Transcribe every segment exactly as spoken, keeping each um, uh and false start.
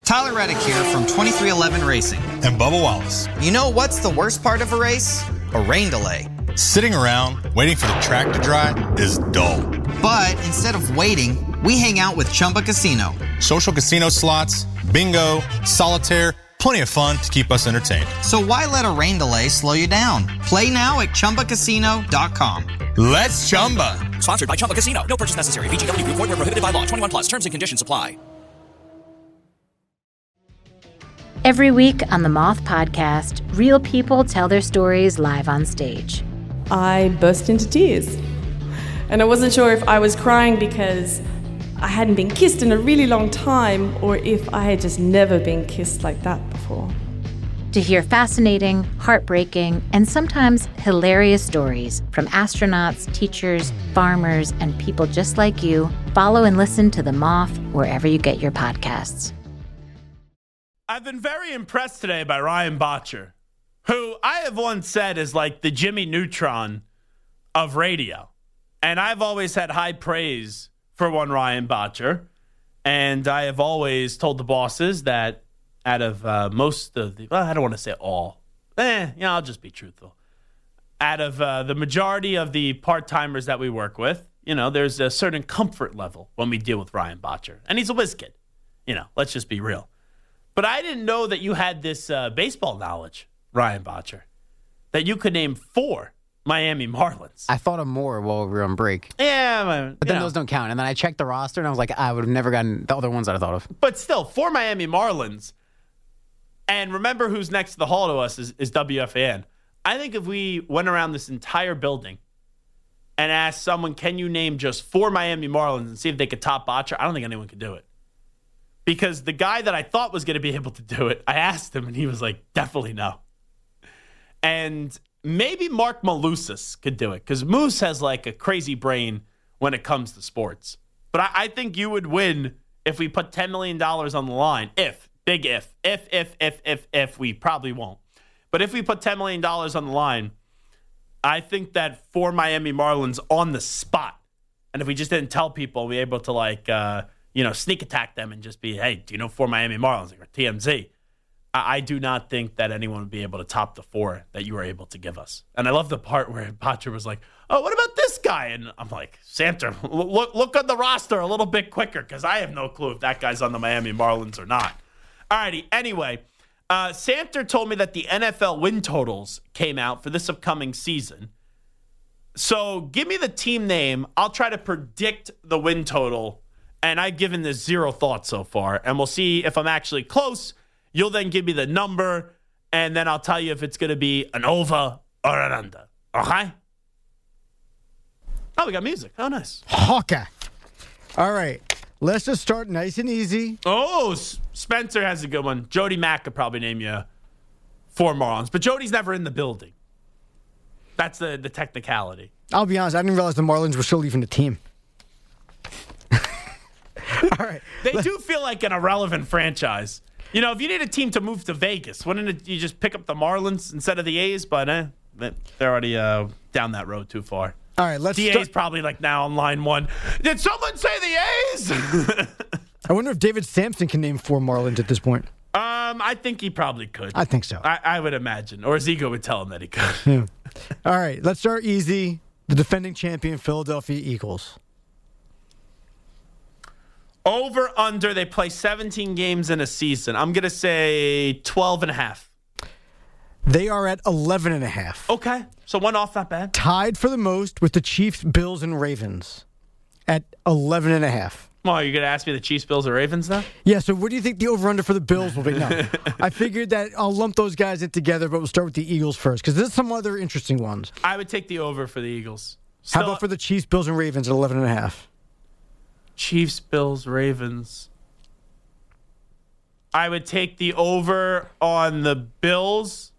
Tyler Reddick here from twenty-three eleven Racing. And Bubba Wallace. You know what's the worst part of a race? A rain delay. Sitting around waiting for the track to dry is dull. But instead of waiting, we hang out with Chumba Casino. Social casino slots, bingo, solitaire, plenty of fun to keep us entertained. So why let a rain delay slow you down? Play now at Chumba Casino dot com. Let's Chumba. Sponsored by Chumba Casino. No purchase necessary. V G W Group. Void where prohibited by law. twenty-one plus. Terms and conditions apply. Every week on the Moth Podcast, real people tell their stories live on stage. I burst into tears. And I wasn't sure if I was crying because I hadn't been kissed in a really long time or if I had just never been kissed like that before. To hear fascinating, heartbreaking, and sometimes hilarious stories from astronauts, teachers, farmers, and people just like you, follow and listen to The Moth wherever you get your podcasts. I've been very impressed today by Ryan Bottcher, who I have once said is like the Jimmy Neutron of radio. And I've always had high praise for one Ryan Bottcher. And I have always told the bosses that out of uh, most of the, well, I don't want to say all. Eh, you know, I'll just be truthful. Out of uh, the majority of the part-timers that we work with, you know, there's a certain comfort level when we deal with Ryan Bottcher. And he's a whiz kid. You know, let's just be real. But I didn't know that you had this uh, baseball knowledge, Ryan Bottcher, that you could name four Miami Marlins. I thought of more while we were on break. Yeah. But then know. Those don't count. And then I checked the roster, and I was like, I would have never gotten the other ones that I thought of. But still, four Miami Marlins. And remember who's next to the hall to us is, is W F A N. I think if we went around this entire building and asked someone, can you name just four Miami Marlins and see if they could top Bottcher, I don't think anyone could do it. Because the guy that I thought was going to be able to do it, I asked him, and he was like, definitely no. And maybe Mark Malusis could do it, because Moose has like a crazy brain when it comes to sports. But I, I think you would win if we put ten million dollars on the line. If, big if, if, if, if, if, if, we probably won't. But if we put ten million dollars on the line, I think that for Miami Marlins on the spot, and if we just didn't tell people, we were able to like, uh, you know, sneak attack them and just be, hey, do you know four Miami Marlins? Like, or T M Z. I, I do not think that anyone would be able to top the four that you were able to give us. And I love the part where Bottcher was like, oh, what about this guy? And I'm like, Santa, look, look on the roster a little bit quicker, because I have no clue if that guy's on the Miami Marlins or not. All righty. Anyway, uh, Santa told me that the N F L win totals came out for this upcoming season. So give me the team name. I'll try to predict the win total. And I've given this zero thought so far. And we'll see if I'm actually close. You'll then give me the number. And then I'll tell you if it's going to be an over or an under. Okay? Oh, we got music. Oh, nice. Hawkeye. All right. Let's just start nice and easy. Oh, S- Spencer has a good one. Jody Mack could probably name you four Marlins. But Jody's never in the building. That's the, the technicality. I'll be honest. I didn't realize the Marlins were still leaving the team. All right. They do feel like an irrelevant franchise. You know, if you need a team to move to Vegas, wouldn't it, you just pick up the Marlins instead of the A's? But eh, they're already uh, down that road too far. All right, let's The start- A's probably like now on line one. Did someone say the A's? I wonder if David Sampson can name four Marlins at this point. Um, I think he probably could. I think so. I, I would imagine. Or his ego would tell him that he could. Yeah. All right, let's start easy. The defending champion Philadelphia Eagles. Over, under, they play seventeen games in a season. I'm going to say twelve and a half. They are at eleven and a half. Okay, so one off, not bad. Tied for the most with the Chiefs, Bills, and Ravens at eleven and a half. Well, you're going to ask me the Chiefs, Bills, or Ravens now? Yeah, so what do you think the over-under for the Bills will be? No, I figured that I'll lump those guys in together, but we'll start with the Eagles first, because there's some other interesting ones. I would take the over for the Eagles. Still, How about for the Chiefs, Bills, and Ravens at eleven and a half? Chiefs, Bills, Ravens. I would take the over on the Bills,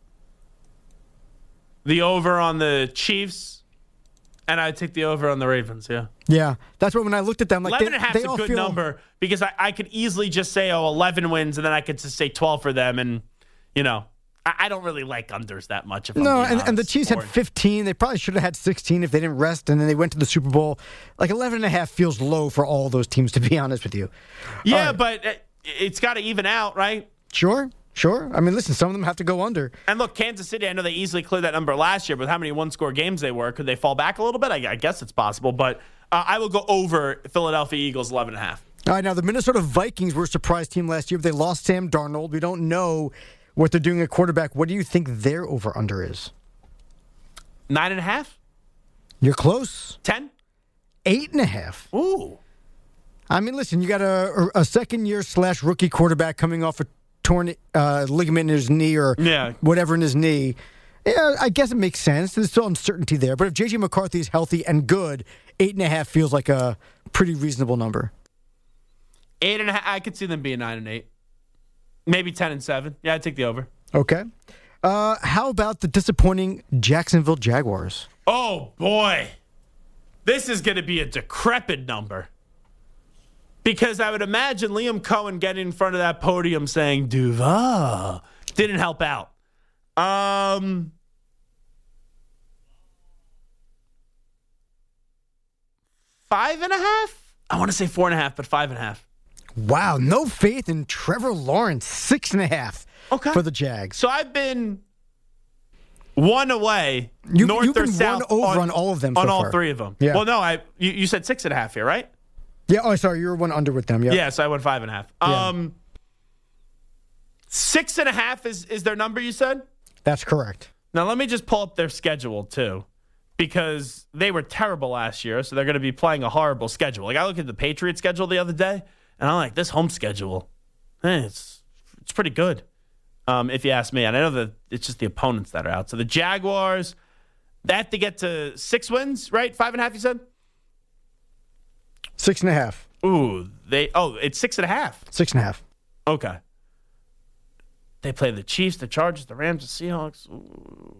the over on the Chiefs, and I'd take the over on the Ravens, yeah. Yeah, that's what when I looked at them, like eleven they, and a half they is a all good feel, number, because I, I could easily just say, oh, eleven wins, and then I could just say twelve for them, and, you know, I, I don't really like unders that much. If No, I'm being and, and the honest. Chiefs had Or- fifteen. They probably should have had sixteen if they didn't rest, and then they went to the Super Bowl. Like eleven and a half feels low for all those teams, to be honest with you. Yeah, All right. but uh, it's got to even out, right? Sure, sure. I mean, listen, some of them have to go under. And look, Kansas City, I know they easily cleared that number last year, but how many one-score games they were, could they fall back a little bit? I, I guess it's possible, but uh, I will go over Philadelphia Eagles eleven and a half. All right, now the Minnesota Vikings were a surprise team last year, but they lost Sam Darnold. We don't know what they're doing at quarterback. What do you think their over-under is? Nine and a half? You're close. Ten? Eight and a half. Ooh. I mean, listen, you got a, a second-year slash rookie quarterback coming off a torn uh, ligament in his knee or yeah. whatever in his knee. Yeah, I guess it makes sense. There's still uncertainty there. But if J J McCarthy is healthy and good, eight and a half feels like a pretty reasonable number. Eight and a half. I could see them being nine and eight. Maybe ten and seven. Yeah, I'd take the over. Okay. Uh, how about the disappointing Jacksonville Jaguars? Oh, boy. This is going to be a decrepit number. Because I would imagine Liam Cohen getting in front of that podium saying, Duval, didn't help out. Um, five and a half? I want to say four and a half, but five and a half. Wow, no faith in Trevor Lawrence. Six and a half okay. for the Jags. So I've been one away, you've, north you've or been south. one over on, on all of them On so all far. three of them. Yeah. Well, no, I you, you said six and a half here, right? Yeah, oh, sorry, you were one under with them. Yeah, yeah so I went five and a half. Yeah. Um, six and a half is, is their number, you said? That's correct. Now, let me just pull up their schedule, too, because they were terrible last year, so they're going to be playing a horrible schedule. Like, I looked at the Patriots schedule the other day, and I'm like, this home schedule, eh, it's it's pretty good, um, if you ask me. And I know that it's just the opponents that are out. So the Jaguars, they have to get to six wins, right? Five and a half, you said? Six and a half. Ooh, they. Oh, it's six and a half. Six and a half. Okay. They play the Chiefs, the Chargers, the Rams, the Seahawks. Ooh,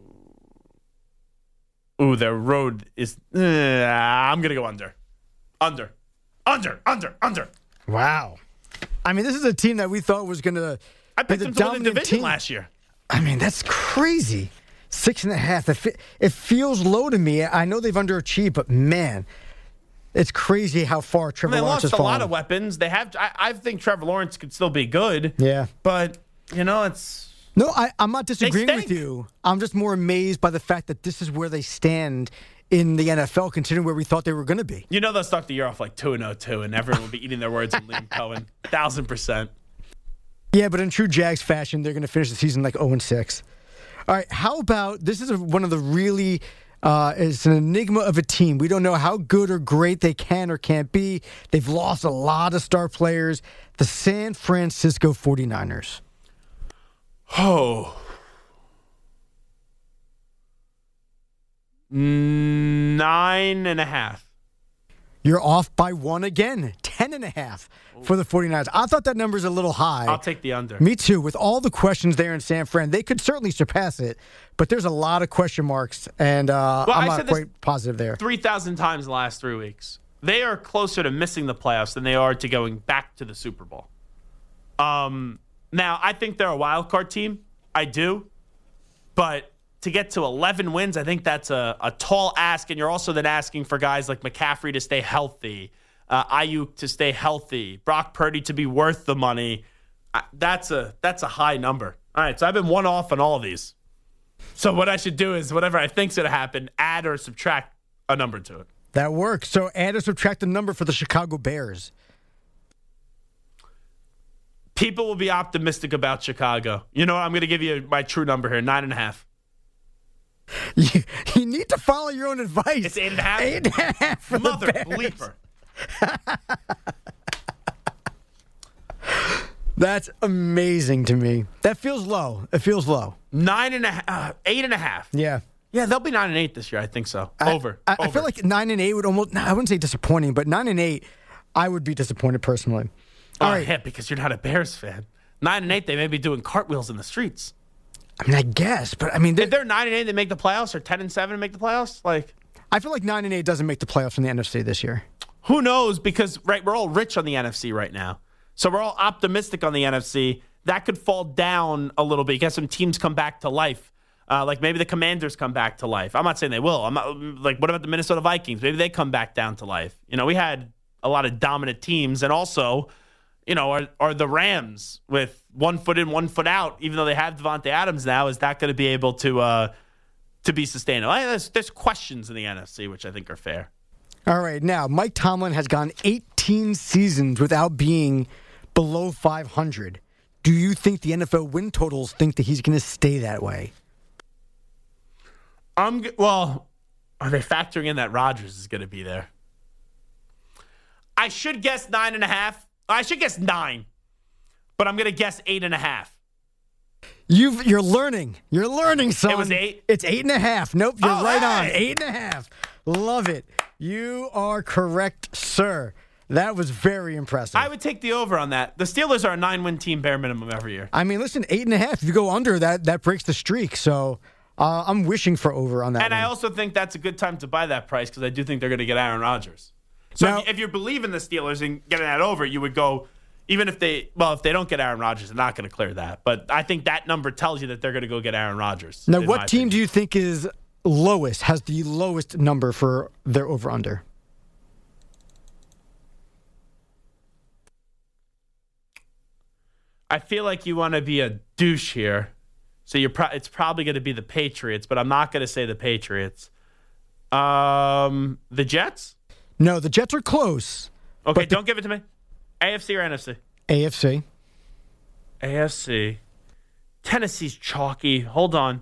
Ooh their road is. Uh, I'm gonna go under, under, under, under, under. Wow. I mean, this is a team that we thought was gonna. I picked be them the to win the division team. last year. I mean, that's crazy. Six and a half. It, it feels low to me. I know they've underachieved, but man. It's crazy how far Trevor They Lawrence lost has a fallen. lot of weapons. They have. I, I think Trevor Lawrence could still be good. Yeah, but you know it's. No, I, I'm not disagreeing They with stink. you. I'm just more amazed by the fact that this is where they stand in the N F L, considering where we thought they were going to be. You know they'll start the year off like two and oh two, and everyone will be eating their words on Liam Cohen, thousand percent. Yeah, but in true Jags fashion, they're going to finish the season like oh and six. All right, how about this is a, one of the really. Uh, it's an enigma of a team. We don't know how good or great they can or can't be. They've lost a lot of star players. The San Francisco forty-niners. Oh. Nine and a half. You're off by one again. Ten and a half for the forty-niners. I thought that number's a little high. I'll take the under. Me too. With all the questions there in San Fran, they could certainly surpass it, but there's a lot of question marks, and uh, Well, I'm I not said this quite positive there. three thousand times in the last three weeks. They are closer to missing the playoffs than they are to going back to the Super Bowl. Um, now, I think they're a wild card team. I do. But to get to eleven wins, I think that's a, a tall ask, and you're also then asking for guys like McCaffrey to stay healthy, uh, Ayuk to stay healthy, Brock Purdy to be worth the money. Uh, that's a that's a high number. All right, so I've been one off on all of these. So what I should do is whatever I think's going to happen, add or subtract a number to it. That works. So add or subtract the number for the Chicago Bears. People will be optimistic about Chicago. You know what? I'm going to give you my true number here, nine and a half. You, you need to follow your own advice. It's eight and a half? Eight and a half for Mother the Bears. bleeper. That's amazing to me. That feels low. It feels low. Nine and a half, uh, eight and a half. Yeah. Yeah, they'll be nine and eight this year. I think so. I, Over. I, I Over. feel like nine and eight would almost, I wouldn't say disappointing, but nine and eight, I would be disappointed personally. All oh, right. yeah, because you're not a Bears fan. Nine and eight, they may be doing cartwheels in the streets. I mean, I guess, but I mean, If they're nine and eight, they make the playoffs, or ten and seven and make the playoffs. Like, I feel like nine and eight doesn't make the playoffs in the N F C this year. who knows? Because right, we're all rich on the N F C right now, so we're all optimistic on the N F C. That could fall down a little bit because some teams come back to life. Uh, like maybe the Commanders come back to life. I'm not saying they will. I'm not, like, what about the Minnesota Vikings? Maybe they come back down to life. You know, we had a lot of dominant teams, and also, You know, are, are the Rams with one foot in, one foot out, even though they have Devontae Adams now, is that going to be able to uh, to be sustainable? I, there's, there's questions in the N F C, which I think are fair. All right, now, Mike Tomlin has gone eighteen seasons without being below five hundred. Do you think the N F L win totals think that he's going to stay that way? I'm g- Well, are they factoring in that Rodgers is going to be there? I should guess nine and a half. I should guess nine, but I'm going to guess eight and a half. You've, you're learning. You're learning, son. It was eight? It's eight and a half. Nope, you're Oh, right hey. on. Eight and a half. Love it. You are correct, sir. That was very impressive. I would take the over on that. The Steelers are a nine-win team, bare minimum every year. I mean, listen, eight and a half. If you go under, that that breaks the streak. So uh, I'm wishing for over on that And one. I also think that's a good time to buy that price because I do think they're going to get Aaron Rodgers. So Now- if, you, if you believe in the Steelers and getting that over, you would go, even if they, well, if they don't get Aaron Rodgers, they're not going to clear that. But I think that number tells you that they're going to go get Aaron Rodgers. Now, in what my team opinion. do you think is lowest, has the lowest number for their over-under? I feel like you want to be a douche here. So you're pro- it's probably going to be the Patriots, but I'm not going to say the Patriots. Um, the Jets? No, the Jets are close. Okay, But the- don't give it to me. A F C or N F C? A F C. A F C. Tennessee's chalky. Hold on.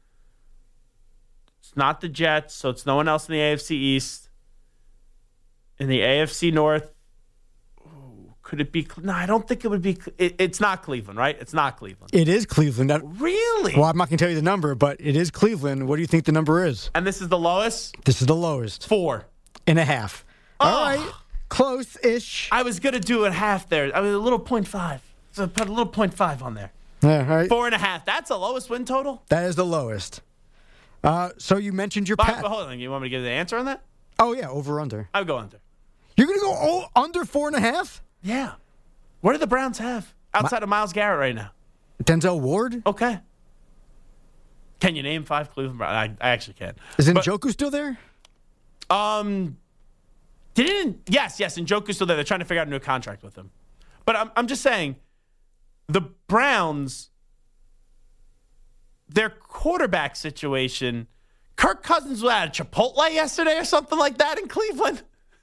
It's not the Jets, so it's no one else in the A F C East. In the A F C North, ooh, could it be? No, I don't think it would be. It, it's not Cleveland, right? It's not Cleveland. It is Cleveland. Now- Really? well, I'm not going to tell you the number, but it is Cleveland. What do you think the number is? And this is the lowest? This is the lowest. Four. And a half. Oh. All right. Close-ish. I was going to do it half there. I was a little point five. So put a little point five on there. Yeah, all right. Four and a half. That's the lowest win total? That is the lowest. Uh, so you mentioned your But, Pat. but hold on. You want me to give the answer on that? Oh, yeah, over-under. I would go under. You're going to go oh, under four and a half? Yeah. What do the Browns have outside of Myles Garrett right now? Denzel Ward? Okay. Can you name five Cleveland Browns? I, I actually can. Is But, Njoku still there? Um, didn't yes, yes, Njoku's still there. They're trying to figure out a new contract with him. But I'm I'm just saying, the Browns, their quarterback situation. Kirk Cousins was at a Chipotle yesterday or something like that in Cleveland.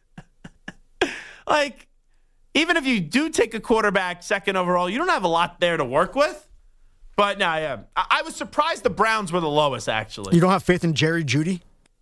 Like, even if you do take a quarterback second overall, you don't have a lot there to work with. But no, yeah, I, I was surprised the Browns were the lowest. Actually, You don't have faith in Jerry Jeudy?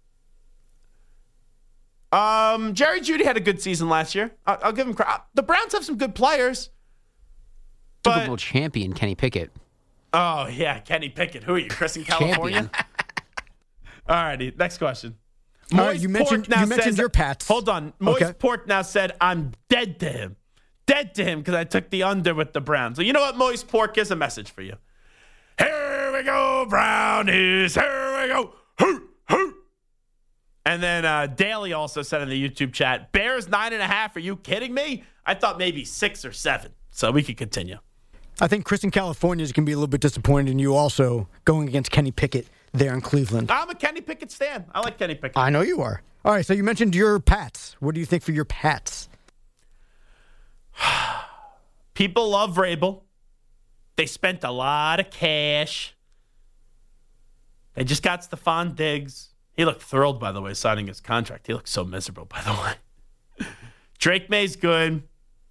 Um, Jerry Jeudy had a good season last year. I'll, I'll give him credit. The Browns have some good players. Super But, Bowl champion Kenny Pickett. oh, yeah, Kenny Pickett. Who are you, Chris in California? Champion. All righty, next question. All right, Moist you mentioned- Pork now you mentioned says- your Pats. Hold on. Moist Okay. Pork now said, I'm dead to him. Dead to him because I took the under with the Browns. So you know what, Moist Pork? Here's a message for you. Here we go, Brownies. Here we go. Hoo, hoo. And then uh, Daly also said in the YouTube chat, Bears nine and a half. Are you kidding me? I thought maybe six or seven. So we could continue. I think Chris in California is going to be a little bit disappointed in you also going against Kenny Pickett there in Cleveland. I'm a Kenny Pickett stan. I like Kenny Pickett. I know you are. All right, so you mentioned your Pats. What do you think for your Pats? People love Vrabel. They spent a lot of cash. They just got Stephon Diggs. He looked thrilled, by the way, signing his contract. He looked so miserable, by the way. Drake May's good.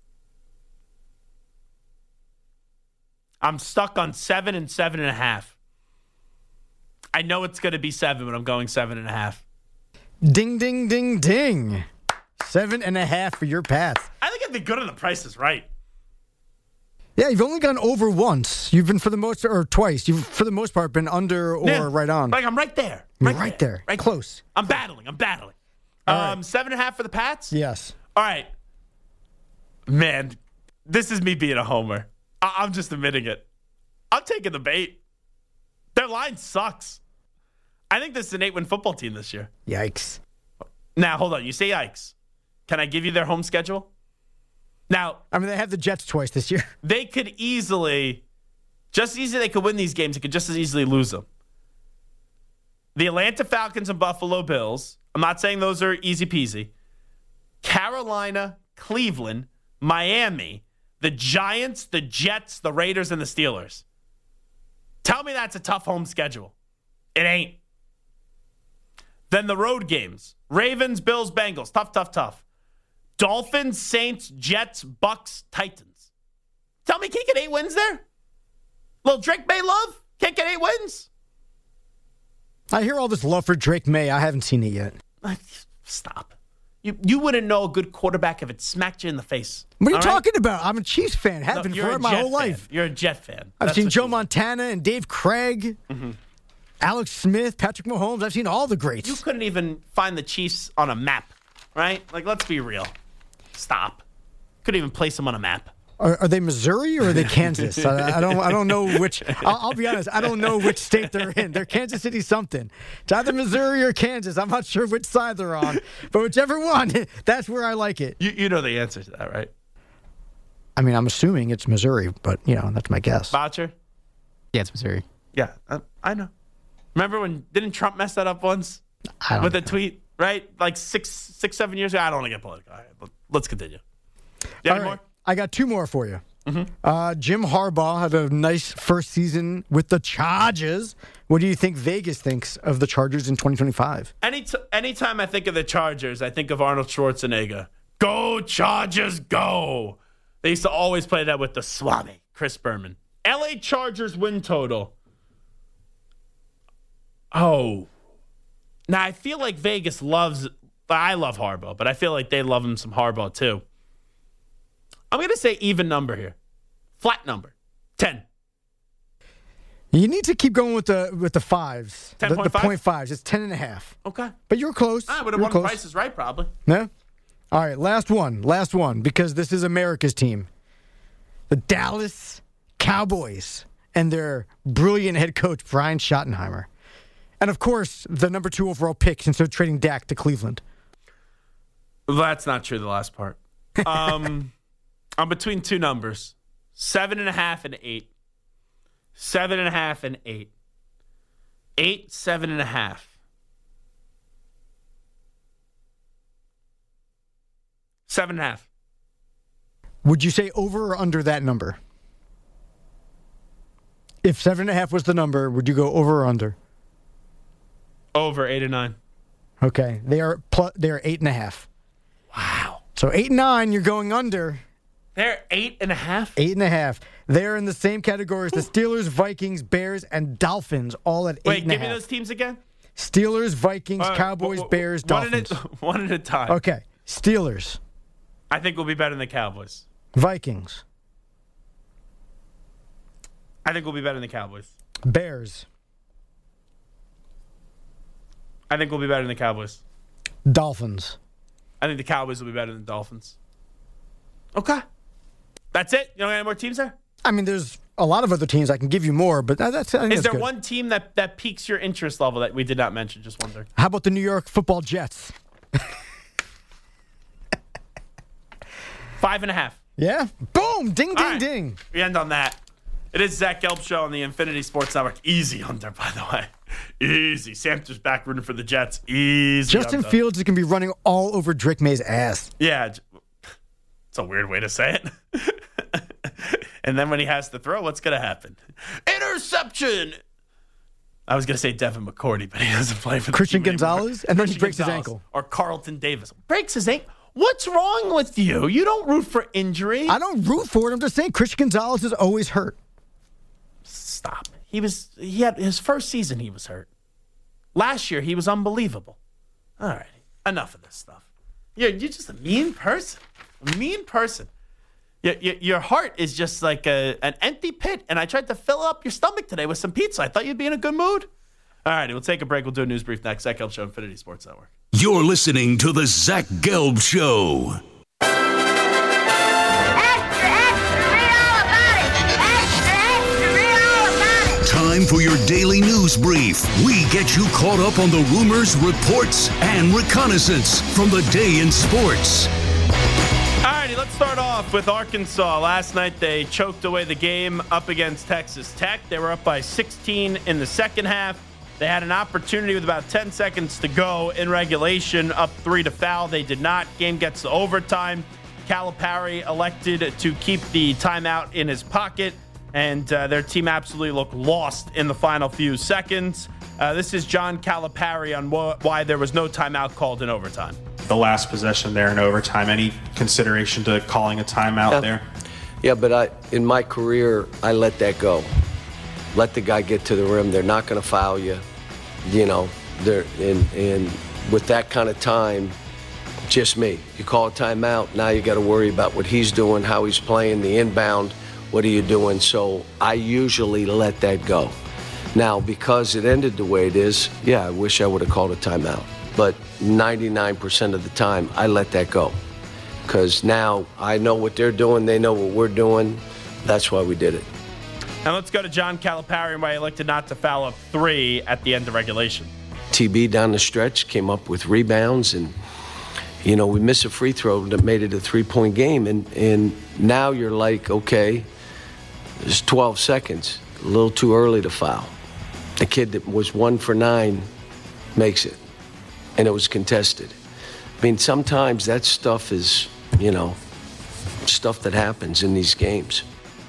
I'm stuck on seven and seven and a half. I know it's going to be seven, but I'm going seven and a half. Ding, ding, ding, ding. Seven and a half for your Pats. I think I'd be good on the Price is Right. Yeah, you've only gone over once. You've been for the most, or twice. You've, for the most part, been under or Yeah. right on. Like, I'm right there. You're right there. Right Close. I'm battling. I'm battling. All um, right. Seven and a half for the Pats? Yes. All right. Man, this is me being a homer. I- I'm just admitting it. I'm taking the bait. Their line sucks. I think this is an eight-win football team this year. Yikes. Now, hold on. You say yikes. Can I give you their home schedule? Now, I mean, they have the Jets twice this year. they could easily, just as easily they could win these games, they could just as easily lose them. The Atlanta Falcons and Buffalo Bills, I'm not saying those are easy peasy. Carolina, Cleveland, Miami, the Giants, the Jets, the Raiders, and the Steelers. Tell me that's a tough home schedule. It ain't. Then the road games. Ravens, Bills, Bengals. Tough, tough, tough. Dolphins, Saints, Jets, Bucks, Titans. Tell me, can't get eight wins there? Little Drake May love? Can't get eight wins? I hear all this love for Drake May. I haven't seen it yet. Stop. You you wouldn't know a good quarterback if it smacked you in the face. What are you All talking right? about? I'm a Chiefs fan. Have No, been you're for a my Jet whole fan. life. You're a Jet fan. I've That's seen what Joe you- Montana and Dave Craig, Mm-hmm. Alex Smith, Patrick Mahomes. I've seen all the greats. You couldn't even find the Chiefs on a map, right? Like, let's be real. Stop. Couldn't even place them on a map. Are, are they Missouri or are they Kansas? I, I don't. I don't know which. I'll, I'll be honest. I don't know which state they're in. They're Kansas City something. It's either Missouri or Kansas. I'm not sure which side they're on, but whichever one, that's where I like it. You you know the answer to that, right? I mean, I'm assuming it's Missouri, but you know that's my guess. Voucher? Yeah, it's Missouri. Yeah, I, I know. Remember when didn't Trump mess that up once I don't with the know. tweet? Right, like six, six, seven years ago. I don't want to get political. All right, let- let's continue. You have All any right. more? I got two more for you. Mm-hmm. Uh, Jim Harbaugh had a nice first season with the Chargers. What do you think Vegas thinks of the Chargers in twenty twenty-five? Any t- anytime I think of the Chargers, I think of Arnold Schwarzenegger. Go Chargers, go! They used to always play that with the Swami, Chris Berman. L A Chargers win total. Oh. Now, I feel like Vegas loves... I love Harbaugh, but I feel like they love him some Harbaugh, too. I'm going to say even number here. Flat number. ten. You need to keep going with the with the fives. ten the, point the five? point fives. It's ten and a half. Okay. But you were close. I would You have were won close. Prices Right, probably. Yeah. All right, last one. Last one, because this is America's team. The Dallas Cowboys and their brilliant head coach, Brian Schottenheimer. And, of course, the number two overall pick since they're trading Dak to Cleveland. Well, that's not true, the last part. Um, I'm between two numbers. Seven and a half and eight. Seven and a half and eight. Eight, seven and a half. Seven and a half. Would you say over or under that number? If seven and a half was the number, would you go over or under? Over eight and nine. Okay, they are plus, they are eight and a half. Wow. So eight and nine, you're going under. They're eight and a half? Eight and a half. They're in the same category as the Steelers, Vikings, Bears, and Dolphins, all at eight Wait, and a give me half. those teams again. Steelers, Vikings, Uh, Cowboys, w- w- Bears, one Dolphins. At a, one at a time. Okay, Steelers, I think we'll be better than the Cowboys. Vikings, I think we'll be better than the Cowboys. Bears, I think we'll be better than the Cowboys. Dolphins. I think the Cowboys will be better than the Dolphins. Okay. That's it? You don't got any more teams there? I mean, there's a lot of other teams I can give you more, but that- that's I think Is that's there good. one team that, that piques your interest level that we did not mention? Just wonder. How about the New York Football Jets? Five and a half. Yeah. Boom! Ding, ding, All right. ding. We end on that. It is Zach Gelb Show on the Infinity Sports Network. Easy under, by the way. Easy. Sam's just back rooting for the Jets. Easy Justin under. Fields is going to be running all over Drake May's ass. Yeah. j- It's a weird way to say it. And then when he has to throw, what's going to happen? Interception! I was going to say Devin McCourty, but he doesn't play for the Christian team anymore. Gonzalez, and then he Christian breaks his Gonzalez ankle. Or Carlton Davis. Breaks his ankle? What's wrong with you? You don't root for injury. I don't root for it. I'm just saying Christian Gonzalez is always hurt. Stop. He was he had his first season he was hurt. Last year he was unbelievable. All right. Enough of this stuff. You're you're just a mean person. A mean person. Your, your, your heart is just like a, an empty pit, and I tried to fill up your stomach today with some pizza. I thought you'd be in a good mood. All right, we'll take a break. We'll do a news brief next. Zach Gelb Show, Infinity Sports Network. You're listening to the Zach Gelb Show. Time for your daily news brief. We get you caught up on the rumors, reports, and reconnaissance from the day in sports. All righty, let's start off with Arkansas. Last night they choked away the game up against Texas Tech. They were up by sixteen in the second half. They had an opportunity with about ten seconds to go in regulation, up three to foul. They did not. Game gets to overtime. Calipari elected to keep the timeout in his pocket, and uh, their team absolutely looked lost in the final few seconds. Uh, this is John Calipari on wh- why there was no timeout called in overtime. The last possession there in overtime, any consideration to calling a timeout yeah. there? Yeah, but I, in my career, I let that go. Let the guy get to the rim. They're not going to foul you. You know, they're and, and with that kind of time, just me. You call a timeout, now you got to worry about what he's doing, how he's playing, the inbound, what are you doing? So I usually let that go. Now, because it ended the way it is, yeah, I wish I would have called a timeout. But ninety-nine percent of the time, I let that go. Because now I know what they're doing, they know what we're doing. That's why we did it. And let's go to John Calipari and why he elected not to foul up three at the end of regulation. T B down the stretch came up with rebounds, and, you know, we missed a free throw that made it a three-point game. And, and now you're like, okay, there's twelve seconds, a little too early to foul. The kid that was one for nine makes it, and it was contested. I mean, sometimes that stuff is, you know, stuff that happens in these games.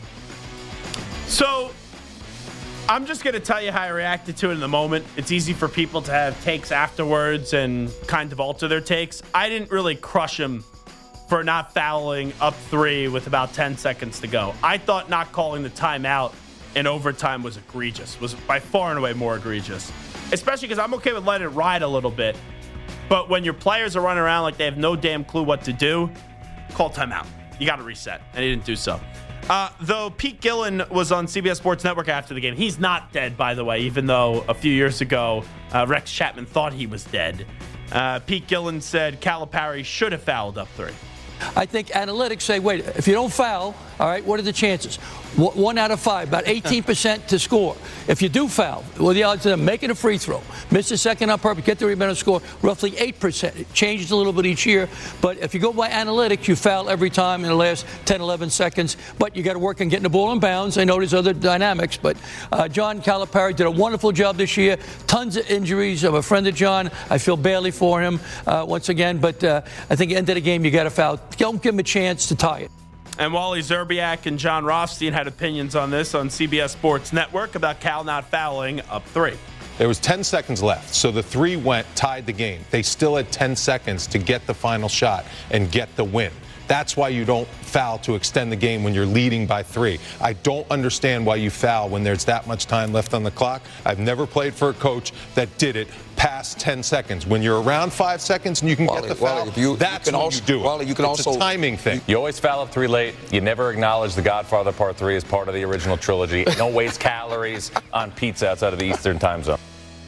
So, I'm just going to tell you how I reacted to it in the moment. It's easy for people to have takes afterwards and kind of alter their takes. I didn't really crush him for not fouling up three with about ten seconds to go. I thought not calling the timeout in overtime was egregious, was by far and away more egregious. Especially because I'm okay with letting it ride a little bit. But when your players are running around like they have no damn clue what to do, call timeout. You got to reset. And he didn't do so. Uh, though Pete Gillen was on C B S Sports Network after the game. He's not dead, by the way, even though a few years ago, uh, Rex Chapman thought he was dead. Uh, Pete Gillen said Calipari should have fouled up three. I think analytics say, wait, if you don't foul, all right, what are the chances? One out of five, about eighteen percent to score. If you do foul, well, the odds of them making a free throw, miss a second on purpose, get the rebound and score, roughly eight percent. It changes a little bit each year. But if you go by analytics, you foul every time in the last ten, eleven seconds. But you got to work on getting the ball in bounds. I know there's other dynamics. But uh, John Calipari did a wonderful job this year. Tons of injuries. I'm a friend of John. I feel badly for him uh, once again. But uh, I think at the end of the game, you got to foul. Don't give him a chance to tie it. And Wally Szczerbiak and John Rothstein had opinions on this on C B S Sports Network about Cal not fouling up three. There was ten seconds left, so the three went, tied the game. They still had ten seconds to get the final shot and get the win. That's why you don't foul to extend the game when you're leading by three. I don't understand why you foul when there's that much time left on the clock. I've never played for a coach that did it past ten seconds. When you're around five seconds and you can Wally, get the foul, Wally, if you, that's you can when also, you do it. Wally, you can it's also, a timing thing. You always foul up three late. You never acknowledge The Godfather Part three as part of the original trilogy. Don't waste calories on pizza outside of the Eastern time zone.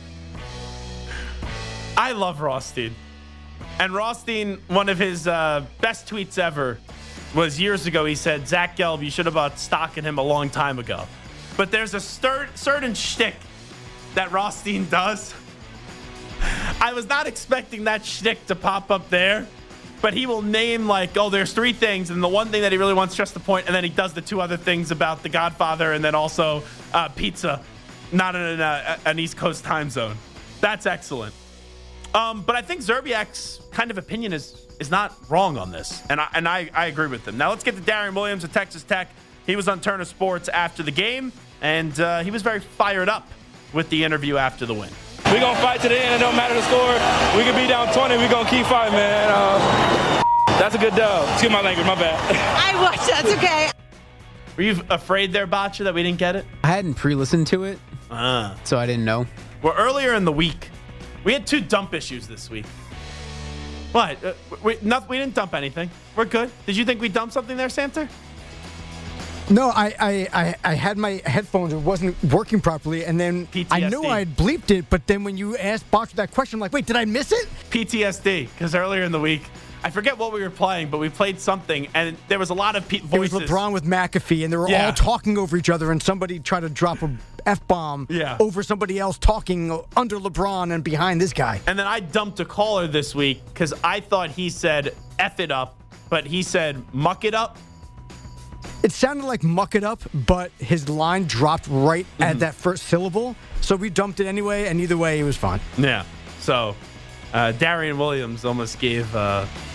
I love Rothstein. And Rothstein, one of his uh, best tweets ever was years ago. He said, Zach Gelb, you should have bought stock in him a long time ago. But there's a stir- certain shtick that Rothstein does. I was not expecting that shtick to pop up there, but he will name like, oh, there's three things, and the one thing that he really wants to stress the point, and then he does the two other things about The Godfather and then also uh, pizza, not in a, an East Coast time zone. That's excellent. Um, but I think Szczerbiak's kind of opinion is is not wrong on this, and I and I, I agree with him. Now let's get to Darren Williams at Texas Tech. He was on Turner Sports after the game, and uh, he was very fired up with the interview after the win. We're going to fight to the end. It don't matter the score. We could be down twenty. We're going to keep fighting, man. Uh, that's a good dub. Excuse my language. My bad. I was. That's okay. Were you afraid there, Botcha, that we didn't get it? I hadn't pre-listened to it, uh. so I didn't know. Well, earlier in the week, we had two dump issues this week. What? Uh, we, not, we didn't dump anything. We're good. Did you think we dumped something there, Santa? No, I, I, I, I had my headphones. It wasn't working properly, and then P T S D. I knew I had bleeped it, but then when you asked Botch that question, I'm like, wait, did I miss it? P T S D, because earlier in the week, I forget what we were playing, but we played something, and there was a lot of pe- voices. It was LeBron with McAfee, and they were yeah. all talking over each other, and somebody tried to drop a F-bomb yeah. over somebody else talking under LeBron and behind this guy. And then I dumped a caller this week because I thought he said F it up, but he said muck it up. It sounded like muck it up, but his line dropped right mm-hmm. at that first syllable, so we dumped it anyway, and either way, it was fine. Yeah, so uh, Darian Williams almost gave uh,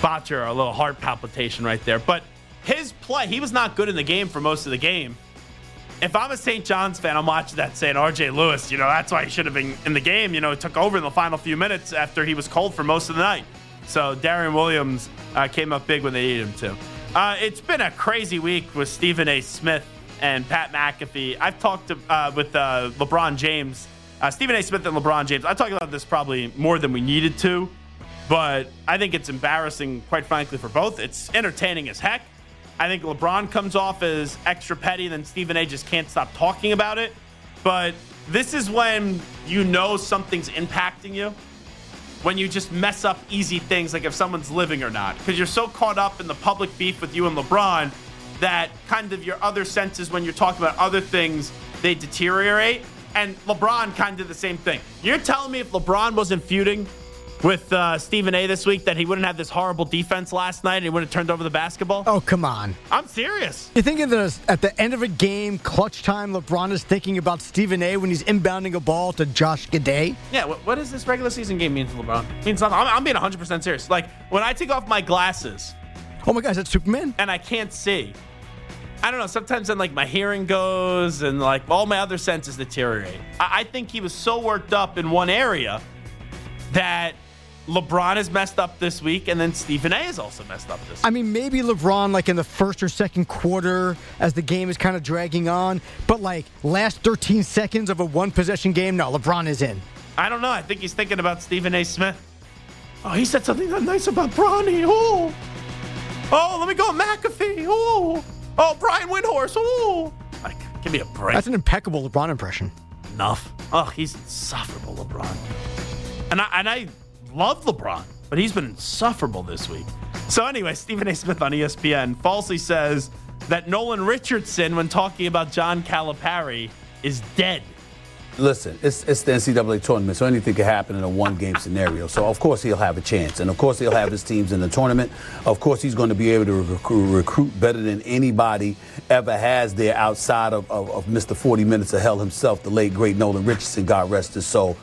Botcher, a little heart palpitation right there. But his play, he was not good in the game for most of the game. If I'm a Saint John's fan, I'm watching that saying R J Lewis, you know, that's why he should have been in the game. You know, it took over in the final few minutes after he was cold for most of the night. So Darian Williams uh, came up big when they needed him to. Uh, it's been a crazy week with Stephen A. Smith and Pat McAfee. I've talked to, uh, with uh, LeBron James, uh, Stephen A. Smith and LeBron James. I talked about this probably more than we needed to, but I think it's embarrassing, quite frankly, for both. It's entertaining as heck. I think LeBron comes off as extra petty, then Stephen A. just can't stop talking about it. But this is when you know something's impacting you, when you just mess up easy things, like if someone's living or not, because you're so caught up in the public beef with you and LeBron that kind of your other senses, when you're talking about other things, they deteriorate. And LeBron kind of did the same thing. You're telling me if LeBron wasn't feuding with uh, Stephen A. this week that he wouldn't have this horrible defense last night and he wouldn't have turned over the basketball? Oh, come on. I'm serious. You think that at the end of a game, clutch time, LeBron is thinking about Stephen A. when he's inbounding a ball to Josh Giddey? Yeah, what, what does this regular season game mean to LeBron? It means nothing. I'm, I'm being one hundred percent serious. Like, when I take off my glasses. Oh, my gosh, that's Superman? And I can't see. I don't know. Sometimes then, like, my hearing goes and, like, all my other senses deteriorate. I, I think he was so worked up in one area that LeBron is messed up this week, and then Stephen A. is also messed up this week. I mean, maybe LeBron, like, in the first or second quarter as the game is kind of dragging on, but, like, last thirteen seconds of a one-possession game, no, LeBron is in. I don't know. I think he's thinking about Stephen A. Smith. Oh, he said something nice about Bronny. Oh, oh, let me go McAfee. Oh, oh, Brian Windhorst. Oh, like, give me a break. That's an impeccable LeBron impression. Enough. Oh, he's insufferable, LeBron. And I, and I love LeBron, but he's been insufferable this week. So anyway, Stephen A. Smith on E S P N falsely says that Nolan Richardson, when talking about John Calipari, is dead. Listen, it's, it's the N C double A tournament, so anything can happen in a one-game scenario. So, of course, he'll have a chance. And, of course, he'll have his teams in the tournament. Of course, he's going to be able to recruit, recruit better than anybody ever has there outside of, of, of Mister forty Minutes of Hell himself, the late, great Nolan Richardson, God rest his soul.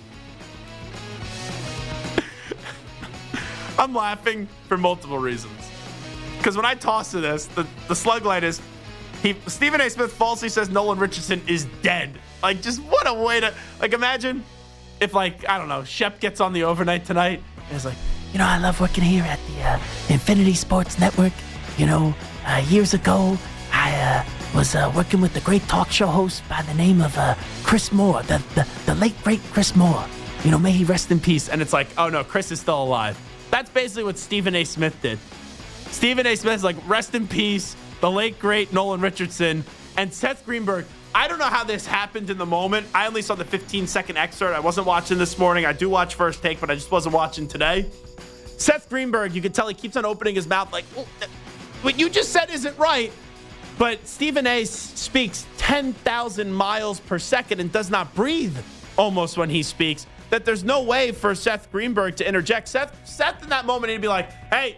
I'm laughing for multiple reasons. Because when I toss to this, the, the slug light is, he, Stephen A. Smith falsely says Nolan Richardson is dead. Like, just what a way to, like, imagine if, like, I don't know, Shep gets on the overnight tonight and is like, you know, I love working here at the uh, Infinity Sports Network. You know, uh, years ago, I uh, was uh, working with the great talk show host by the name of uh, Chris Moore, the, the, the late, great Chris Moore. You know, may he rest in peace. And it's like, oh, no, Chris is still alive. That's basically what Stephen A. Smith did. Stephen A. Smith is like, rest in peace, the late, great Nolan Richardson. And Seth Greenberg, I don't know how this happened in the moment. I only saw the fifteen-second excerpt. I wasn't watching this morning. I do watch First Take, but I just wasn't watching today. Seth Greenberg, you can tell he keeps on opening his mouth like, oh, what you just said isn't right. But Stephen A. speaks ten thousand miles per second and does not breathe almost when he speaks. That there's no way for Seth Greenberg to interject. Seth, Seth in that moment, he'd be like, hey,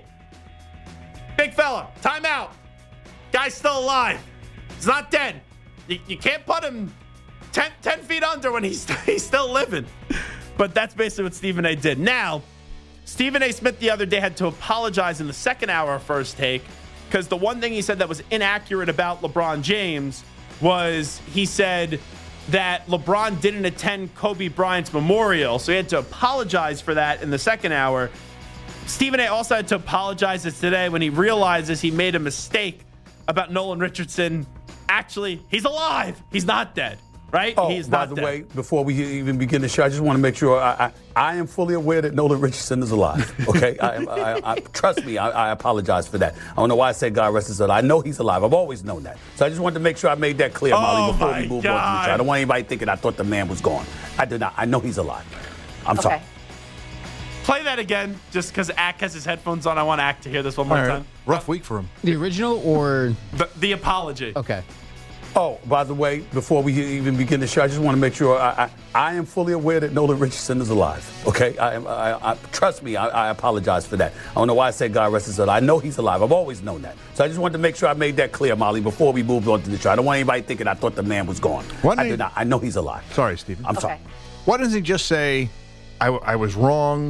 big fella, timeout. Guy's still alive. He's not dead. You, you can't put him ten, ten feet under when he's, he's still living. But that's basically what Stephen A. did. Now, Stephen A. Smith the other day had to apologize in the second hour of First Take because the one thing he said that was inaccurate about LeBron James was he said that LeBron didn't attend Kobe Bryant's memorial, so he had to apologize for that in the second hour. Stephen A. also had to apologize today when he realizes he made a mistake about Nolan Richardson. Actually, he's alive. He's not dead, right? Oh, he's by not the dead. way, before we even begin the show, I just want to make sure I, I, I am fully aware that Nolan Richardson is alive. Okay, I, I, I, trust me, I, I apologize for that. I don't know why I said God rest his soul. I know he's alive. I've always known that. So I just wanted to make sure I made that clear, Molly, oh before we move God. on to the show. I don't want anybody thinking I thought the man was gone. I did not. I know he's alive. I'm Okay. sorry. Play that again, just because Ack has his headphones on. I want Ack to hear this one more All right. time. Rough week for him. The original or the, the apology? Okay. Oh, by the way, before we even begin the show, I just want to make sure I, I, I am fully aware that Nolan Richardson is alive. Okay, I, I, I trust me, I, I apologize for that. I don't know why I said God rest his soul. I know he's alive. I've always known that. So I just wanted to make sure I made that clear, Molly, before we moved on to the show. I don't want anybody thinking I thought the man was gone. Why I don't did you- not. I know he's alive. Sorry, Stephen. I'm sorry. Why doesn't he just say, I, w- I was wrong,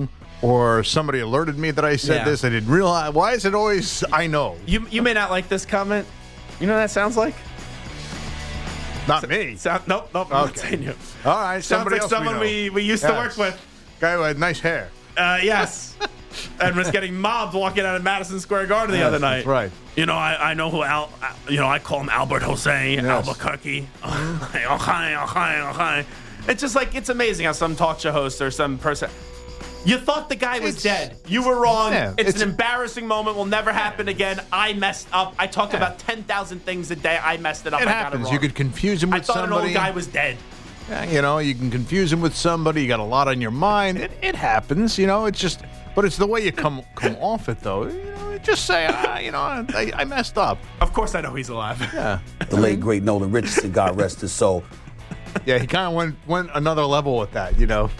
or somebody alerted me that I said Yeah. this. I didn't realize. Why is it always I know? You you may not like this comment. You know what that sounds like? Not me. Sound, nope, nope. I'm not Okay. saying you. All right, Sounds somebody like else someone we, we, know. we used to Yes. work with. Guy who had nice hair. Uh, yes. And was getting mobbed walking out of Madison Square Garden the Yes, other night. that's right. You know, I, I know who Al. You know, I call him Albert Jose Albuquerque. okay, okay, okay. It's just like it's amazing how some talk show host or some person. You thought the guy was dead. You were wrong. Yeah, it's, it's- an embarrassing moment. Will never happen again. I messed up. I talk Yeah. about ten thousand things a day. I messed it up. It I got it happens. wrong. You could confuse him with I thought somebody. an old guy was dead. Yeah, you know, you can confuse him with somebody. You got a lot on your mind. It, it happens. You know, it's just. But it's the way you come come off it, though. You know, just say, ah, you know, I, I messed up. Of course, I know he's alive. Yeah. The late great Nolan Richardson, God rest his soul. Yeah, he kind of went went another level with that, you know.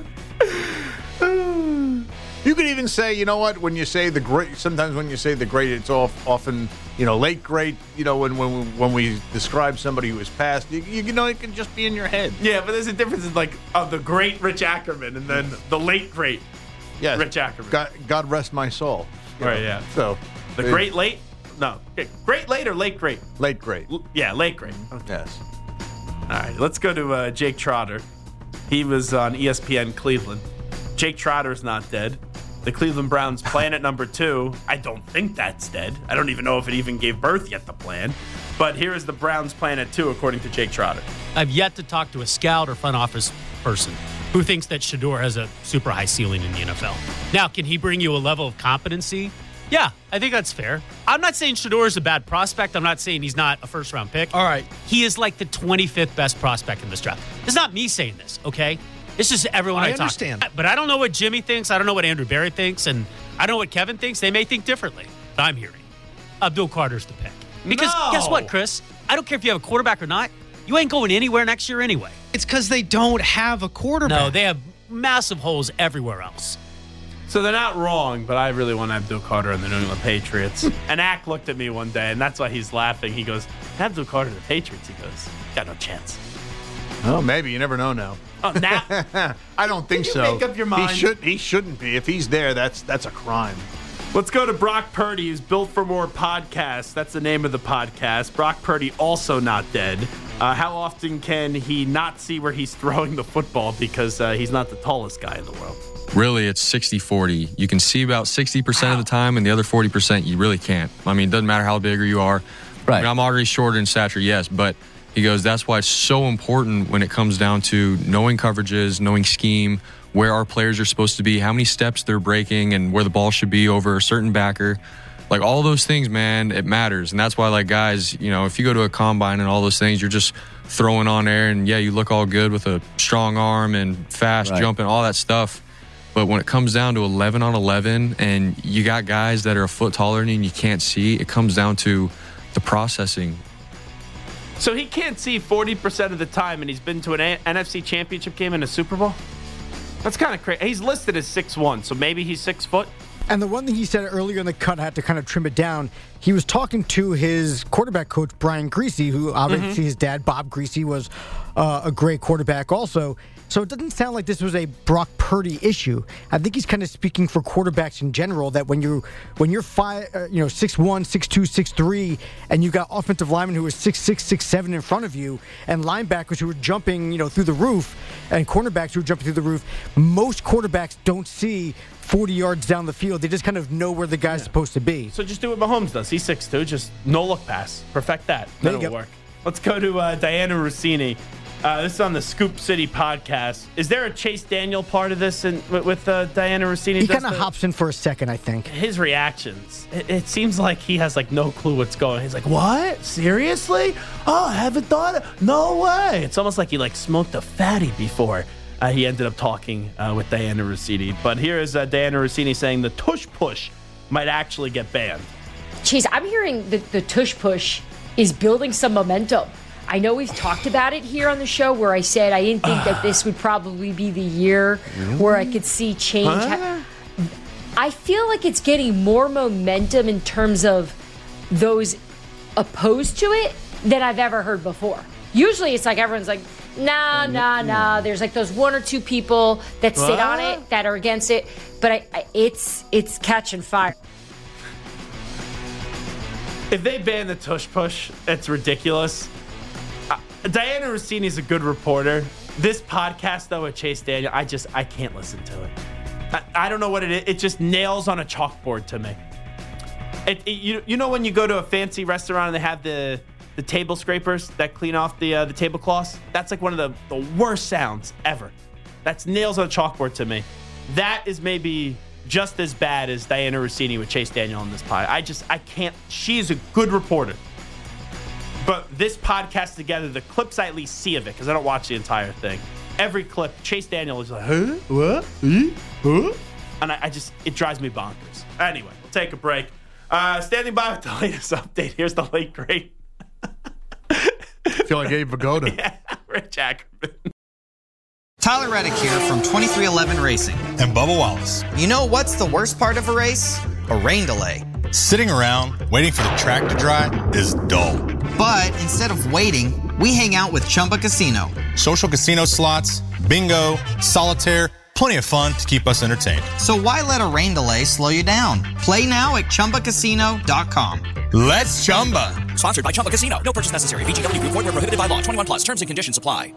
You could even say, you know what, when you say the great, sometimes when you say the great, it's off, often, you know, late great, you know, when when we, when we describe somebody who has passed, you, you know, it can just be in your head. Yeah, but there's a difference in like of the great Rich Ackerman and then the late great Yes. Rich Ackerman. God, God rest my soul. you Right, know. yeah. So, The uh, great late? No. Okay, great late or late great? Late great. L- yeah, late great. Yes. All right, let's go to uh, Jake Trotter. He was on E S P N Cleveland. Jake Trotter's not dead. The Cleveland Browns plan at number two. I don't think that's dead. I don't even know if it even gave birth yet, the plan. But here is the Browns plan at two, according to Jake Trotter. I've yet to talk to a scout or front office person who thinks that Shador has a super high ceiling in the N F L. Now, can he bring you a level of competency? Yeah, I think that's fair. I'm not saying Shador is a bad prospect. I'm not saying he's not a first-round pick. All right. He is like the twenty-fifth best prospect in this draft. It's not me saying this, okay? It's just everyone I, I talk understand. to. But I don't know what Jimmy thinks. I don't know what Andrew Barry thinks. And I don't know what Kevin thinks. They may think differently. But I'm hearing Abdul Carter's the pick. Because No. guess what, Chris? I don't care if you have a quarterback or not. You ain't going anywhere next year anyway. It's because they don't have a quarterback. No, they have massive holes everywhere else. So they're not wrong, but I really want Abdul Carter and the New England Patriots. And Ack looked at me one day, and that's why he's laughing. He goes, Abdul Carter and the Patriots? He goes, got no chance. Oh, maybe. You never know now. Oh, now? I don't think Did you so. make up your mind? He should. He shouldn't be. If he's there, that's that's a crime. Let's go to Brock Purdy, who's Built for More podcast. That's the name of the podcast. Brock Purdy also not dead. Uh, how often can he not see where he's throwing the football because uh, he's not the tallest guy in the world? Really, it's sixty forty. You can see about sixty percent of the time, and the other forty percent you really can't. I mean, it doesn't matter how bigger you are. Right. I mean, I'm already shorter in stature, yes, but he goes, that's why it's so important when it comes down to knowing coverages, knowing scheme, where our players are supposed to be, how many steps they're breaking, and where the ball should be over a certain backer. Like, all those things, man, it matters. And that's why, like, guys, you know, if you go to a combine and all those things, you're just throwing on air, and, yeah, you look all good with a strong arm and fast Right. jumping, all that stuff. But when it comes down to eleven on eleven and you got guys that are a foot taller than you and you can't see, it comes down to the processing. So he can't see forty percent of the time, and he's been to an A- N F C Championship game and a Super Bowl? That's kind of crazy. He's listed as six one, so maybe he's six foot? And the one thing he said earlier in the cut, I had to kind of trim it down. He was talking to his quarterback coach, Brian Greasy, who obviously Mm-hmm. his dad, Bob Greasy, was uh, a great quarterback also. So it doesn't sound like this was a Brock Purdy issue. I think he's kind of speaking for quarterbacks in general, that when you when you're five, uh, you know, six one, six two, six three, and you got offensive linemen who are six six, six seven in front of you, and linebackers who are jumping, you know, through the roof, and cornerbacks who are jumping through the roof, most quarterbacks don't see forty yards down the field. They just kind of know where the guy's supposed to be. So just do what Mahomes does. He's six two, just no look pass. Perfect that. There That'll you go. work. Let's go to uh, Diana Rossini. Uh, this is on the Scoop City podcast. Is there a Chase Daniel part of this in, with, with uh, Diana Rossini? He Does kind of the- hops in for a second, I think. His reactions, it, it seems like he has like no clue what's going on. He's like, what? Seriously? Oh, I haven't thought of No way. It's almost like he like smoked a fatty before uh, he ended up talking uh, with Diana Rossini. But here is uh, Diana Rossini saying the tush push might actually get banned. Chase, I'm hearing that the tush push is building some momentum. I know we've talked about it here on the show where I said I didn't think that this would probably be the year where I could see change. Huh? I feel like it's getting more momentum in terms of those opposed to it than I've ever heard before. Usually it's like everyone's like, nah, nah, nah. There's like those one or two people that sit on it that are against it. But I, I, it's it's catching fire. If they ban the tush push, it's ridiculous. Uh, Diana Rossini's a good reporter. This podcast, though, with Chase Daniel, I just, I can't listen to it. I, I don't know what it is. It just nails on a chalkboard to me. It, it, you, you know when you go to a fancy restaurant and they have the, the table scrapers that clean off the uh, the tablecloths? That's like one of the, the worst sounds ever. That's nails on a chalkboard to me. That is maybe just as bad as Diana Rossini with Chase Daniel on this pod. I just, I can't. She's a good reporter. But this podcast together, the clips I at least see of it, because I don't watch the entire thing. Every clip, Chase Daniel is like, huh? What? Huh? And I, I just, it drives me bonkers. Anyway, we'll take a break. Uh, standing by with the latest update. Here's the late great. I feel like Abe Vigoda. Yeah, Rich Ackerman. Tyler Reddick here from twenty-three eleven Racing. And Bubba Wallace. You know what's the worst part of a race? A rain delay. Sitting around waiting for the track to dry is dull. But instead of waiting, we hang out with Chumba Casino. Social casino slots, bingo, solitaire, plenty of fun to keep us entertained. So why let a rain delay slow you down? Play now at Chumba Casino dot com. Let's Chumba. Sponsored by Chumba Casino. No purchase necessary. V G W Group. Void where prohibited by law. twenty-one plus. Terms and conditions apply.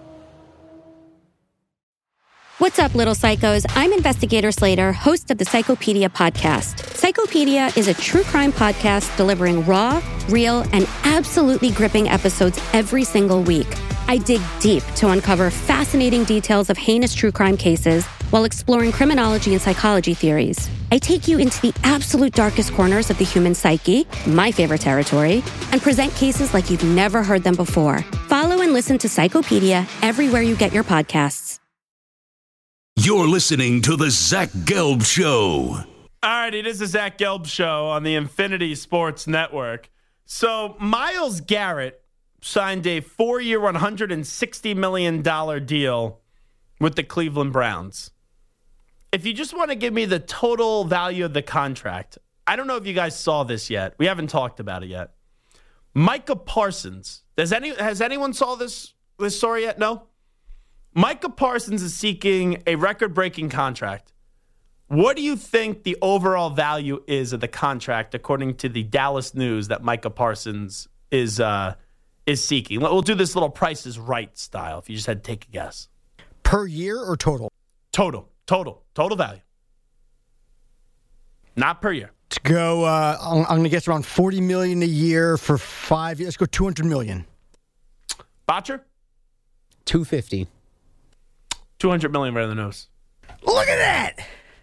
What's up, little psychos? I'm Investigator Slater, host of the Psychopedia podcast. Psychopedia is a true crime podcast delivering raw, real, and absolutely gripping episodes every single week. I dig deep to uncover fascinating details of heinous true crime cases while exploring criminology and psychology theories. I take you into the absolute darkest corners of the human psyche, my favorite territory, and present cases like you've never heard them before. Follow and listen to Psychopedia everywhere you get your podcasts. You're listening to the Zach Gelb Show. All right, it is the Zach Gelb Show on the Infinity Sports Network. So Myles Garrett signed a four-year, one hundred sixty million dollars deal with the Cleveland Browns. If you just want to give me the total value of the contract, I don't know if you guys saw this yet. We haven't talked about it yet. Micah Parsons. Does any has anyone saw this this story yet? No? Micah Parsons is seeking a record-breaking contract. What do you think the overall value is of the contract, according to the Dallas News, that Micah Parsons is uh, is seeking? We'll do this little Price is Right style, if you just had to take a guess. Per year or total? Total. Total. Total value. Not per year. Let's go, uh, I'm, I'm going to guess around forty million dollars a year for five years. Let's go two hundred million dollars. Botcher? two hundred fifty. two hundred million dollars right in the nose. Look at that!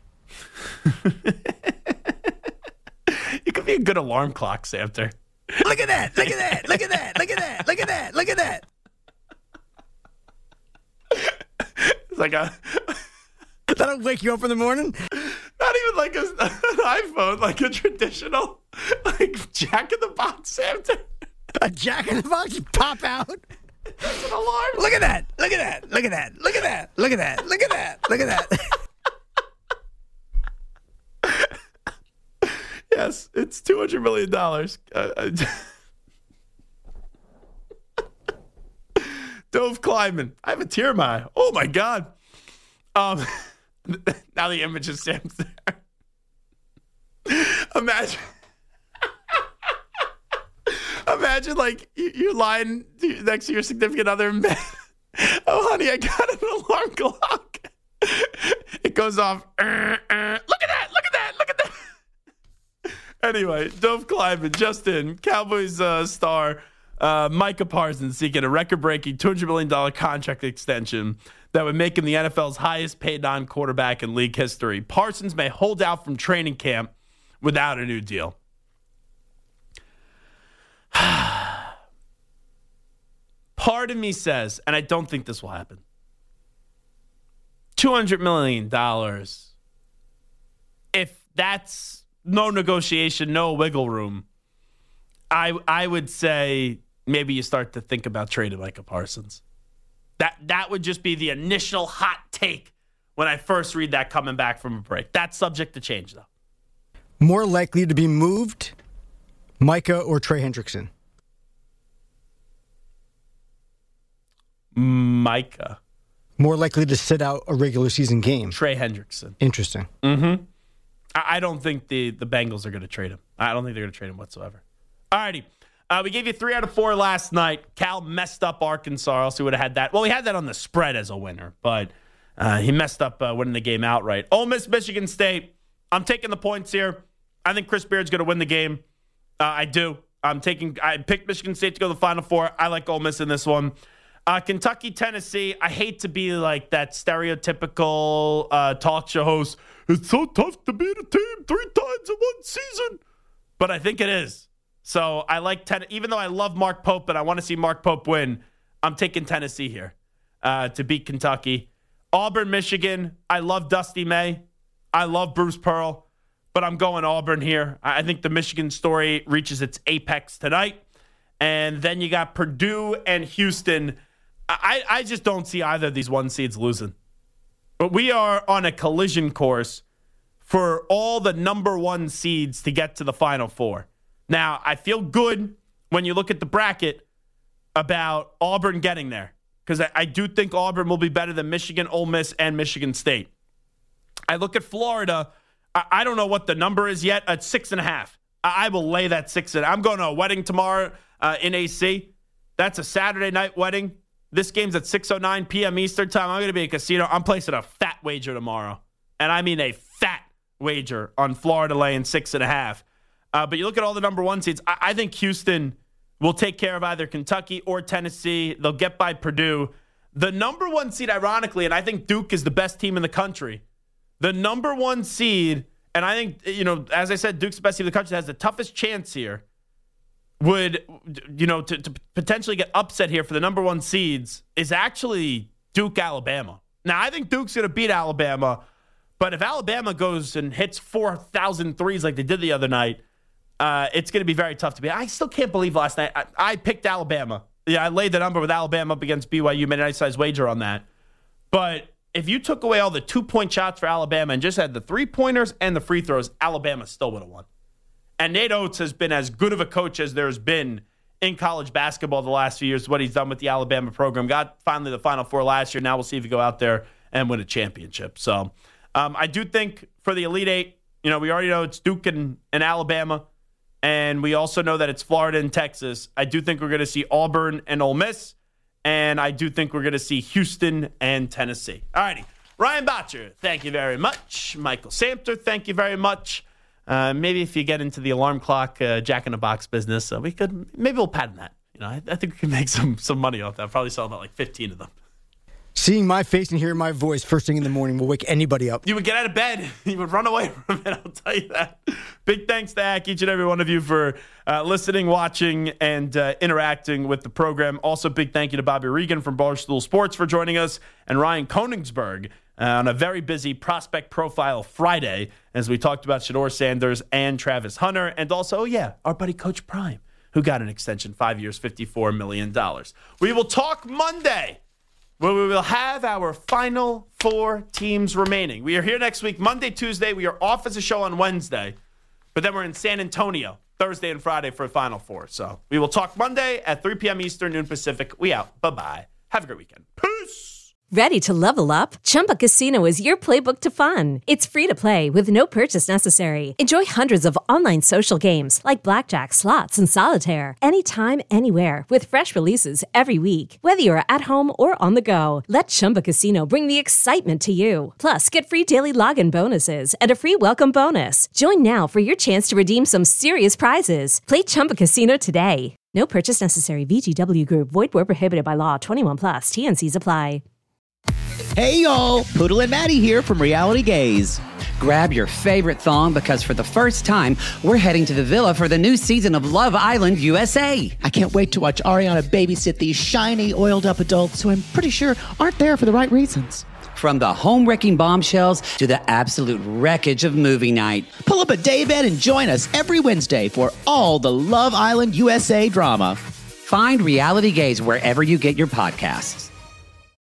You could be a good alarm clock, Samter. Look at that! Look at that! Look at that! Look at that! Look at that! Look at that! It's like a... That'll wake you up in the morning? Not even like a, an iPhone, like a traditional, like Jack in the Box, Samter. A Jack in the Box? Pop out? It's an alarm. Look at that! Look at that! Look at that! Look at that! Look at that! Look at that! Look at that! Yes, it's two hundred million dollars. Uh, Dove Kleiman. I have a tear in my eye. Oh, my God. Um, now the image is Sam's there. Imagine. Imagine, like, you're lying next to your significant other in bed. Oh, honey, I got an alarm clock. It goes off. Uh, uh, look at that. Look at that. Look at that. Anyway, Dove Kleiman, just in. Cowboys uh, star uh, Micah Parsons seeking a record-breaking two hundred million dollars contract extension that would make him the N F L's highest-paid non-quarterback in league history. Parsons may hold out from training camp without a new deal. Part of me says, and I don't think this will happen, two hundred million dollars, if that's no negotiation, no wiggle room, I I would say maybe you start to think about trading Micah Parsons. That that would just be the initial hot take when I first read that coming back from a break. That's subject to change, though. More likely to be moved, Micah or Trey Hendrickson? Micah. More likely to sit out a regular season game. Trey Hendrickson. Interesting. Mm-hmm. I, I don't think the, the Bengals are going to trade him. I don't think they're going to trade him whatsoever. All righty. Uh, we gave you three out of four last night. Cal messed up Arkansas, else he would have had that. Well, he had that on the spread as a winner, but uh, he messed up uh, winning the game outright. Ole Miss, Michigan State. I'm taking the points here. I think Chris Beard's going to win the game. Uh, I do. I'm taking. I picked Michigan State to go to the Final Four. I like Ole Miss in this one. Uh, Kentucky, Tennessee. I hate to be like that stereotypical uh, talk show host. It's so tough to beat a team three times in one season, but I think it is. So I like ten. Even though I love Mark Pope and I want to see Mark Pope win, I'm taking Tennessee here uh, to beat Kentucky. Auburn, Michigan. I love Dusty May. I love Bruce Pearl, but I'm going Auburn here. I think the Michigan story reaches its apex tonight. And then you got Purdue and Houston. I, I just don't see either of these one seeds losing. But we are on a collision course for all the number one seeds to get to the Final Four. Now, I feel good when you look at the bracket about Auburn getting there, because I, I do think Auburn will be better than Michigan, Ole Miss, and Michigan State. I look at Florida. I, I don't know what the number is yet. At six and a half. I, I will lay that six. And I'm going to a wedding tomorrow uh, in A C. That's a Saturday night wedding. This game's at six oh nine p.m. Eastern time. I'm going to be at a casino. I'm placing a fat wager tomorrow. And I mean a fat wager on Florida laying six and a half. Uh, but you look at all the number one seeds. I, I think Houston will take care of either Kentucky or Tennessee. They'll get by Purdue. The number one seed, ironically, and I think Duke is the best team in the country. The number one seed, and I think, you know, as I said, Duke's the best team in the country that has the toughest chance here, would, you know, to, to potentially get upset here for the number one seeds is actually Duke, Alabama. Now, I think Duke's going to beat Alabama, but if Alabama goes and hits four thousand threes like they did the other night, uh, it's going to be very tough to beat. I still can't believe last night I, I picked Alabama. Yeah, I laid the number with Alabama up against B Y U, made a nice size wager on that. But if you took away all the two-point shots for Alabama and just had the three-pointers and the free throws, Alabama still would have won. And Nate Oates has been as good of a coach as there's been in college basketball the last few years, what he's done with the Alabama program. Got finally the Final Four last year. Now we'll see if he go out there and win a championship. So um, I do think for the Elite Eight, you know, we already know it's Duke and, and Alabama, and we also know that it's Florida and Texas. I do think we're going to see Auburn and Ole Miss, and I do think we're going to see Houston and Tennessee. All righty. Ryan Botcher, thank you very much. Michael Samter, thank you very much. Uh, maybe if you get into the alarm clock, uh, Jack in the Box business, uh, we could maybe we'll patent that. You know, I, I think we can make some some money off that. I'll probably sell about like fifteen of them. Seeing my face and hearing my voice first thing in the morning will wake anybody up. You would get out of bed. You would run away from it. I'll tell you that. Big thanks to Hack, each and every one of you for uh, listening, watching, and uh, interacting with the program. Also, big thank you to Bobby Regan from Barstool Sports for joining us, and Ryan Koenigsberg uh, on a very busy Prospect Profile Friday as we talked about Shedeur Sanders and Travis Hunter, and also, oh yeah, our buddy Coach Prime, who got an extension, five years, fifty-four million dollars. We will talk Monday, where we will have our final four teams remaining. We are here next week, Monday, Tuesday. We are off as a show on Wednesday, but then we're in San Antonio Thursday and Friday for a Final Four. So we will talk Monday at three p.m. Eastern, noon Pacific. We out. Bye-bye. Have a great weekend. Peace! Ready to level up? Chumba Casino is your playbook to fun. It's free to play with no purchase necessary. Enjoy hundreds of online social games like blackjack, slots, and solitaire anytime, anywhere with fresh releases every week. Whether you're at home or on the go, let Chumba Casino bring the excitement to you. Plus, get free daily login bonuses and a free welcome bonus. Join now for your chance to redeem some serious prizes. Play Chumba Casino today. No purchase necessary. V G W Group. Void where prohibited by law. twenty-one plus. T N Cs apply. Hey y'all, Poodle and Maddie here from Reality Gaze. Grab your favorite thong because for the first time, we're heading to the villa for the new season of Love Island U S A. I can't wait to watch Ariana babysit these shiny, oiled-up adults who I'm pretty sure aren't there for the right reasons. From the home-wrecking bombshells to the absolute wreckage of movie night. Pull up a daybed and join us every Wednesday for all the Love Island U S A drama. Find Reality Gaze wherever you get your podcasts.